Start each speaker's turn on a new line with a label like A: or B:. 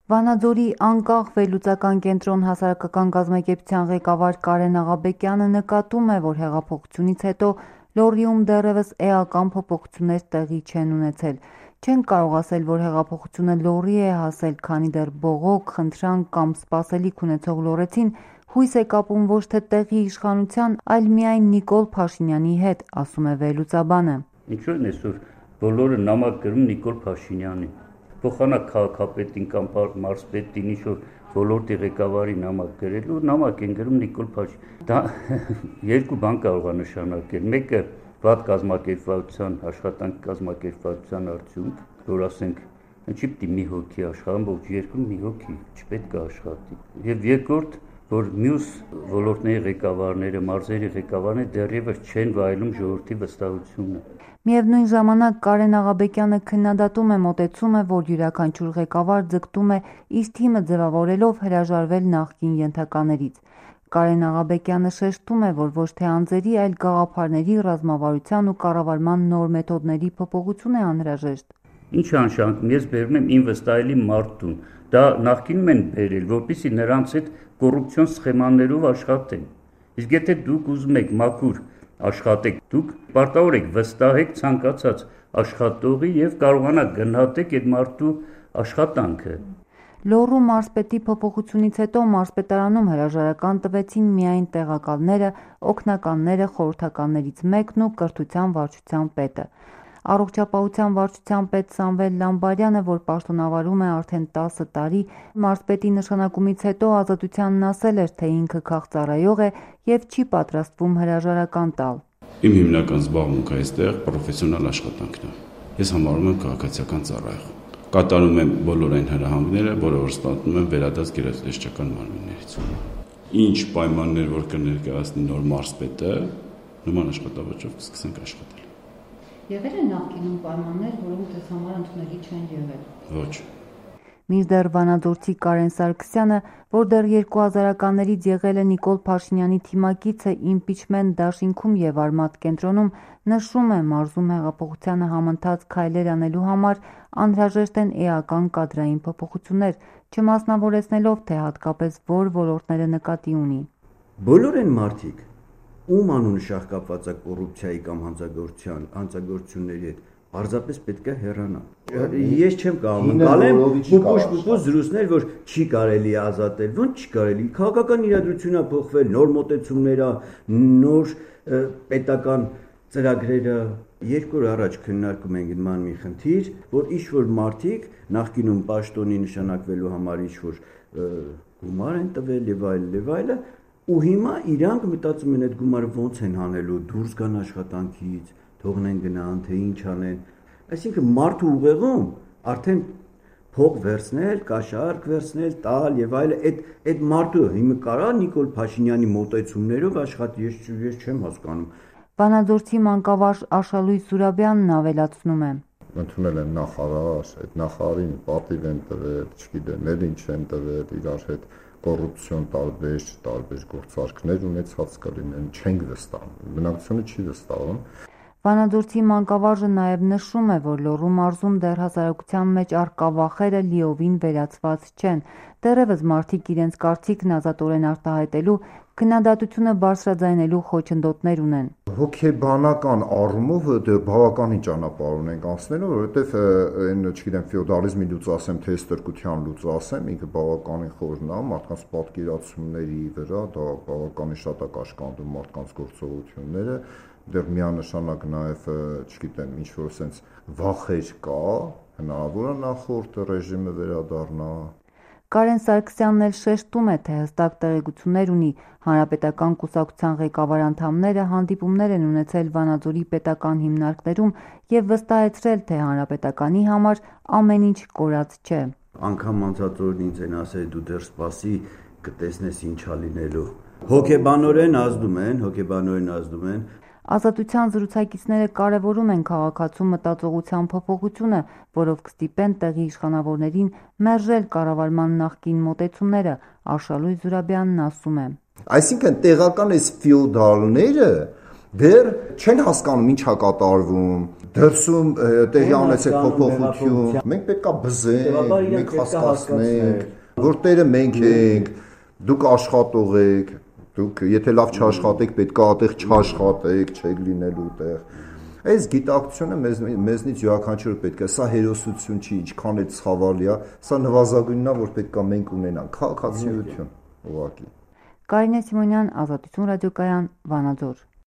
A: Վանաձորի անկախ վերլուծական կենտրոն հասարակական կազմակերպության ղեկավար Կարեն Աղաբեկյանը նկատում է, որ հեղափոխությունից հետո Լոռիում դեռևս էական փոփոխություններ տեղի չեն ունեցել։ Չեն կարող ասել, որ հեղափոխությունը Լոռի է հասել, քանի դեռ բողոք, խնդրանք կամ սպասելիք ունեցող լոռեցին հույս է կապում ոչ թե տեղի իշխանության, այլ միայն Նիկոլ Փաշինյանի հետ, ասում է վերլուծաբանը։
B: Ինչու են այսօր բոլորը նամակ գրում Նիկոլ Փաշինյանին, փոխանակ քաղաքապետին կամ մարզպետին, ինչ-որ ոլորտի ղեկավարի նամակ գրելու, նամակ են գրում Նիկոլ Փաշինյանին։ Դա երկու բան կարող է նշանակել։ Մեկը վատ կազմակերպվածության, աշխատանք կազմակերպվածության արդյունք, որ ասենք, ինչի՞ պիտի մի հոգի աշխատի, ամբողջ երկրում մի հոգի չպետք է աշխատի։ Եվ երկրորդ, որ մյուս ոլորտների ղեկավարները, մարզերի ղեկավարները դեռևս չեն վայելում ժողովրդի վստահությունը։
A: Միևնույն ժամանակ Կարեն Աղաբեկյանը քննադատում է մոտեցումը, որ յուրաքանչյուր ղեկավար ձգտում է իր թիմը ձևավորելով հրաժարվել նախկին ենթականերից։ Կարեն Աղաբեկյանը շեշտում է, որ ոչ թե անձերի, այլ գաղափարների, ռազմավարության ու կառավարման նոր մեթոդների փոփոխություն է անհրաժեշտ։
B: Ինչ անշանակում, ես բերում եմ ինվեստայելի մարդուն, դա նախկինում են բերել, որպեսզի նրանց հետ կոռուպցիոն սխեմաներով աշխատեն։ Իսկ եթե դուք ուզում եք մաքուր աշխատեք, դուք պարտավոր եք վստահեք ցանկացած աշխատողի եւ կարողանաք գնահատեք այդ մարդու աշխատանքը։
A: Լոռու մարզպետի փոփոխությունից հետո մարզպետարանում հրաժարական տվեցին միայն տեղակալները, օգնականները, խորհրդականներից մեկն ու կրթության վարչության պետը։ Առողջապահության վարչության պետ Սամվել Լամբարյանը, որ պաշտոնավարում է արդեն 10 տարի, մարզպետի նշանակումից հետո Ազատությանն ասել էր, թե ինքը քաղծառայող է եւ չի պատրաստվում հրաժարական տալ։
C: Իմ հիմնական զբաղմունքը այստեղ պրոֆեսիոնալ աշխատանքն է։ Ես համարում եմ քաղաքացիական ծառայող։ Կատարում եմ բոլոր այն հրահանգները, որը որ ստանում եմ վերադարձ գերատեսչական մարմիններից։ Ինչ պայմաններ որ կներկայացնի նոր մարզպետը, նման աշխատավճով կսկսենք աշխատել։
A: Եղել են նախկինում պայմաններ, որոնք ձեզ համար ընդունելի չեն եղել։
C: Ոչ։
A: Մինչդեռ վանաձորցի Կարեն Սարգսյանը, որ դեռ 2000-ականներից եղել է Նիկոլ Փաշինյանի թիմակիցը իմպիչմենտ դաշինքում եւ Արմաթ կենտրոնում, նշում է, մարզում հեղափոխությանը համընթաց քայլեր անելու համար անհրաժեշտ են էական կադրային փոփոխություններ, չմասնավորեցնելով, թե հատկապես որ ոլորտները նկատի ունի։
D: Բոլոր են մարդիկ, ում անունը շահկապված է կոռուպցիայի կամ հանցագործությունների հետ, պարզապես պետք է հեռանալ։ Ես չեմ կարող ընկալեմ պուպուշ զրույցներ, որ չի կարելի ազատել, ոնց չի կարելի։ Քաղաքական իրադրությունն է փոխվել, նոր մոտեցումներ, նոր պետական ծրագրերը։ 2 օր առաջ քննարկում ենք նման մի խնդիր, որ ինչ-որ մարդիկ նախկինում պաշտոնի նշանակվելու համար ինչ-որ գումար են տվել եւ այլն, ու հիմա իրանք մտածում են այդ գումարը ոնց են հանելու, դուրս գան աշխատանքից, թողնեն գնան, թե ինչ անեն։ Այսինքն մարդու ուղեղում արդեն փող վերցնել, կաշառք վերցնել, տալ եւ այլն, այդ մարդու հիմա կարա Նիկոլ Փաշինյանի մոտեցումներով աշխատի, ես չեմ հասկանում։
A: Վանաձորցի մանկավարժ Աշալույս Զուրաբյանն ավելացնում է.
E: Ընդունել են նախարար, այդ նախարարին պատիվ են տվել, չգիտեմ, ինչ են տվել, իրար հետ կոռուպցիոն տարբեր գործարքներ ունեցած կլինեն, չենք վստահում, բնակչությունը չի վստահում։
A: Վանաձորցի մանկավարժը նաև նշում է, որ Լոռու մարզում դեռ հասարակության մեջ առկա վախերը լիովին վերացված չեն, դեռևս մարդիկ իրենց կարծիքն ազատորեն արտահայտելու, քննադատությունը բարձրաձայնելու խոչընդոտներ ունեն։
E: Հոգեբանական առումով դե բավականին ճանապարհ ունենք անցնելու, որովհետև այն, չգիտեմ, ֆեոդալիզմի լուծը ասեմ, թե ստրկության լուծը ասեմ, ինքը բավականին խորն է, մարդկանց պատկերացումների վրա, դա բավականին շատ է կաշկանդում մարդկանց գործողությունները, դեռ միանշանակ նաև, չգիտեմ, ինչ-որ sense վախեր կա, հնարավոր է նախորդ ռեժիմը վերադառնա։
A: Կարեն Սարգսյանն էլ շեշտում է, թե հստակ տեղեկություններ ունի, հանրապետական կուսակցության ղեկավար անդամները հանդիպումներ են ունեցել Վանաձորի պետական հիմնարկներում եւ վստահեցրել, թե հանրապետականի համար ամեն ինչ կորած չէ։
D: Անգամ անցածորն ինձ են ասել դու դեռ սպասի կտեսնես ինչա լինելու։ Հոգեբանորեն ազդում են։
A: Ազատության զրուցակիցները կարևորում են քաղաքացու մտածողության փոփոխությունը, որով կստիպեն տեղի իշխանավորներին մերժել կառավարման նախկին մոտեցումները, Աշալույս Զուրաբյանն ասում է։
E: Այսինքն տեղական այս ֆեոդալները Դեռ չեն հասկանում ինչա կատարվում, դրսում տեղի ունեցել փոփոխություն։ Մենք պետքա բզենք, մենք հասկացնենք, որ տերը մենք ենք, դուք աշխատող եք, դուք եթե լավ չաշխատեք, պետքա այդտեղ չաշխատեք, չեք լինելու տեղ։ Այս գիտակցությունը մեզնից յուրաքանչյուրը պետք է, սա հերոսություն չի, ինչքան էլ ցավալի է, սա նվազագույնն է, որ պետքա մենք ունենանք, քաղաքացիություն, ուղղակի։
A: Կարինե Սիմոնյան, Ազատություն ռադիոկայան, Վանաձոր։